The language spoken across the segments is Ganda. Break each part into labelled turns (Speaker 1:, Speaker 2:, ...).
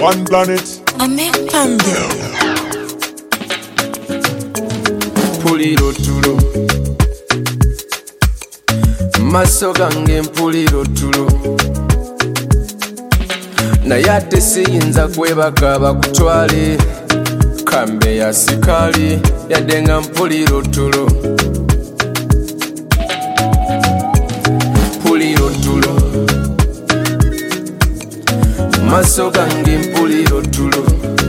Speaker 1: One planet.
Speaker 2: Mpulira otulo maaso gange mpulira otulo naye ate siyinza kwebaka bakutwale kambe ya sikaali yadde nga mpulira otulo mpulira otulo maaso gange mpulira otulo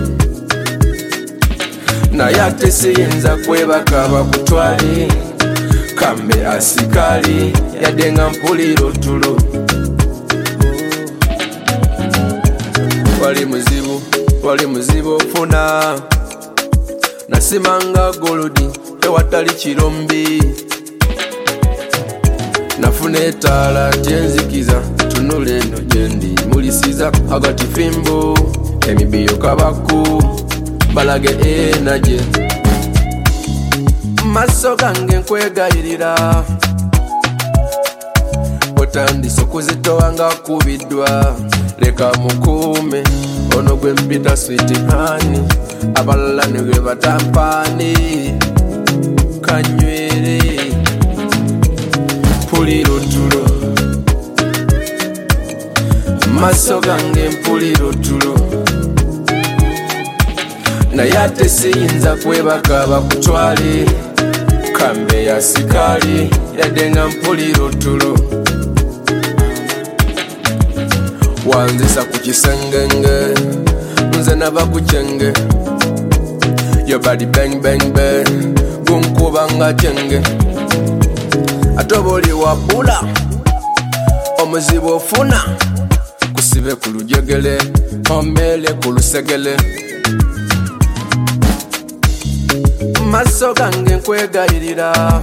Speaker 2: naye ate siyinza kwebaka bakutwale kambe asikaali yadde nga mpulira otulo wali muzibu ofuna nasimanga golodi ewatali kirombi nafuna etaala gyenzikiza tunula eno gyendi mulisiza agati fimbo emibiyo kabaku balage enaje maaso gange nkwegayirira otandise okuzitowa nga kubiddwa leka mukuume ono gwe mpita sweet honey abalala ne gwe batampaani kanywere mpulira otulo maaso gange mpulira otulo naye ate siyinza kwebaka bakutwale kambe ya sikaali yadde nga mpulira otulo wanzisa ku kisengenge nze naba ku kyenge yo badi bang bang bang gunkuba nga kyenge ate oba oli wabula omuzibu ofuna kusibe ku lujegere ombeere ku lusegere maaso gange nkwegayirira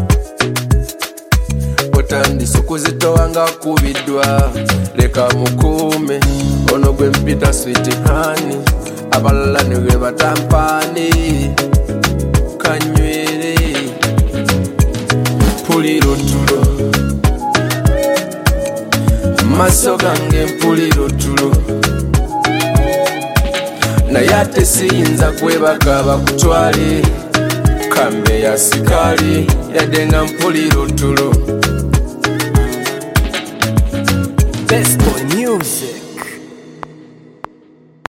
Speaker 2: otandise okuzitowa nga kubiddwa leka mukuume ono gwe mpita sweet honey abalala ne gwe batampaani kanywere mpulira otulo maaso gange mpulira otulo naye ate siyinza kwebaka bakutwale kambe ya sikaali yadde nga mpulira otulo. Best boy music.